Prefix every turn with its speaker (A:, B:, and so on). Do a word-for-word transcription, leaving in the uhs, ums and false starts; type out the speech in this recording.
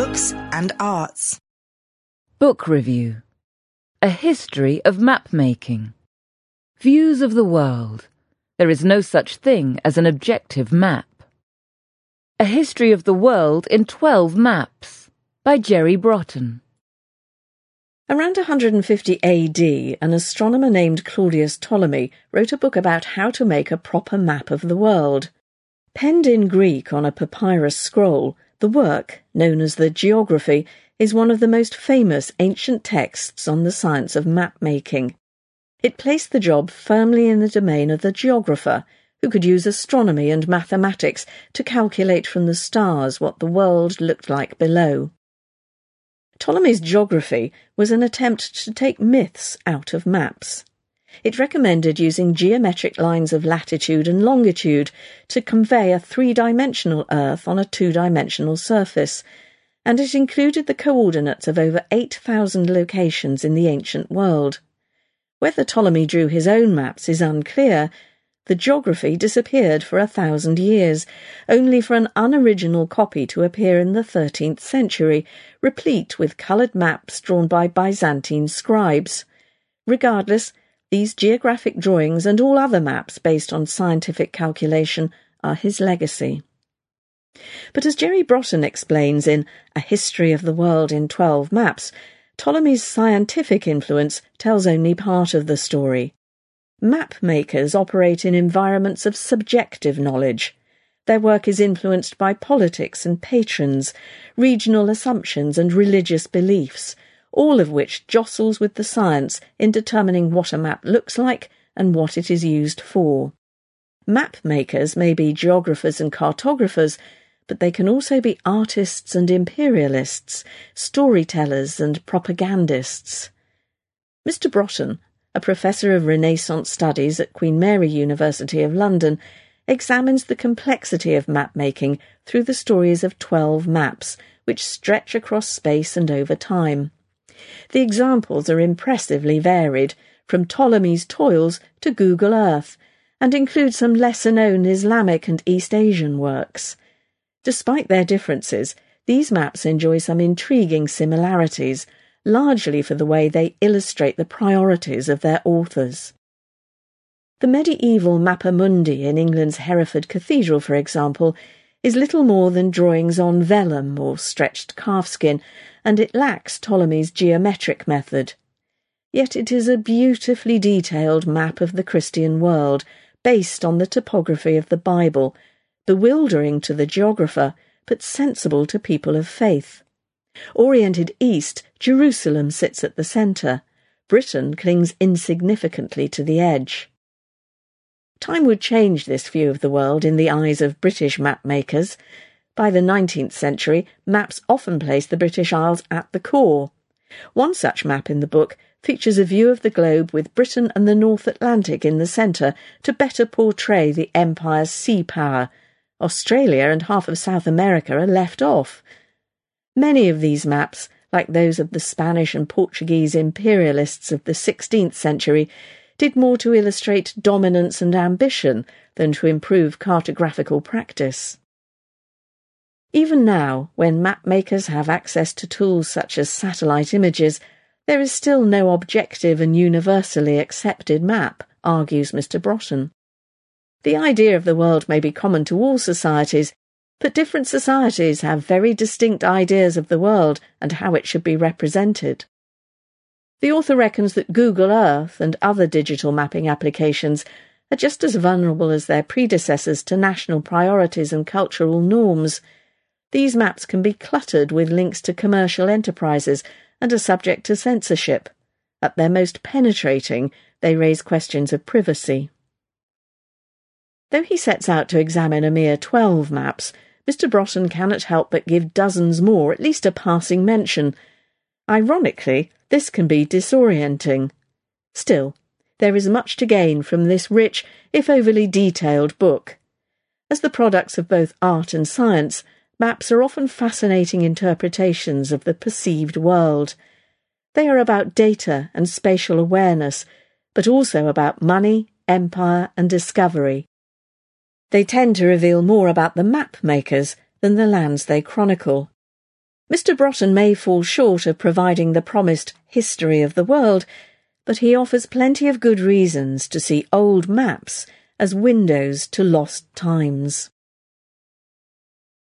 A: books and arts.
B: Book Review. A History of Map-Making. Views of the World. There is no such thing as an objective map. A History of the World in twelve Maps, by Jerry Broughton.
C: Around one hundred fifty A D, an astronomer named Claudius Ptolemy wrote a book about how to make a proper map of the world. Penned in Greek on a papyrus scroll, the work, known as the Geography, is one of the most famous ancient texts on the science of map-making. It placed the job firmly in the domain of the geographer, who could use astronomy and mathematics to calculate from the stars what the world looked like below. Ptolemy's Geography was an attempt to take myths out of maps. It recommended using geometric lines of latitude and longitude to convey a three-dimensional Earth on a two-dimensional surface, and it included the coordinates of over eight thousand locations in the ancient world. Whether Ptolemy drew his own maps is unclear. The Geography disappeared for a thousand years, only for an unoriginal copy to appear in the thirteenth century, replete with coloured maps drawn by Byzantine scribes. Regardless, these geographic drawings and all other maps based on scientific calculation are his legacy. But as Jerry Broughton explains in A History of the World in twelve Maps, Ptolemy's scientific influence tells only part of the story. Map makers operate in environments of subjective knowledge. Their work is influenced by politics and patrons, regional assumptions and religious beliefs, all of which jostles with the science in determining what a map looks like and what it is used for. Map makers may be geographers and cartographers, but they can also be artists and imperialists, storytellers and propagandists. Mister Broughton, a professor of Renaissance studies at Queen Mary University of London, examines the complexity of map-making through the stories of twelve maps, which stretch across space and over time. The examples are impressively varied, from Ptolemy's toils to Google Earth, and include some lesser-known Islamic and East Asian works. Despite their differences, these maps enjoy some intriguing similarities, largely for the way they illustrate the priorities of their authors. The medieval Mappa Mundi in England's Hereford Cathedral, for example, is little more than drawings on vellum or stretched calfskin, and it lacks Ptolemy's geometric method. Yet it is a beautifully detailed map of the Christian world, based on the topography of the Bible, bewildering to the geographer, but sensible to people of faith. Oriented east, Jerusalem sits at the centre. Britain clings insignificantly to the edge. Time would change this view of the world in the eyes of British map-makers. By the nineteenth century, maps often placed the British Isles at the core. One such map in the book features a view of the globe with Britain and the North Atlantic in the centre to better portray the empire's sea power. Australia and half of South America are left off. Many of these maps, like those of the Spanish and Portuguese imperialists of the sixteenth century, did more to illustrate dominance and ambition than to improve cartographical practice. Even now, when map-makers have access to tools such as satellite images, there is still no objective and universally accepted map, argues Mister Broughton. The idea of the world may be common to all societies, but different societies have very distinct ideas of the world and how it should be represented. The author reckons that Google Earth and other digital mapping applications are just as vulnerable as their predecessors to national priorities and cultural norms. These maps can be cluttered with links to commercial enterprises and are subject to censorship. At their most penetrating, they raise questions of privacy. Though he sets out to examine a mere twelve maps, Mister Broughton cannot help but give dozens more at least a passing mention. Ironically, this can be disorienting. Still, there is much to gain from this rich, if overly detailed book. As the products of both art and science, maps are often fascinating interpretations of the perceived world. They are about data and spatial awareness, but also about money, empire, and discovery. They tend to reveal more about the map makers than the lands they chronicle. Mister Broughton may fall short of providing the promised history of the world, but he offers plenty of good reasons to see old maps as windows to lost times.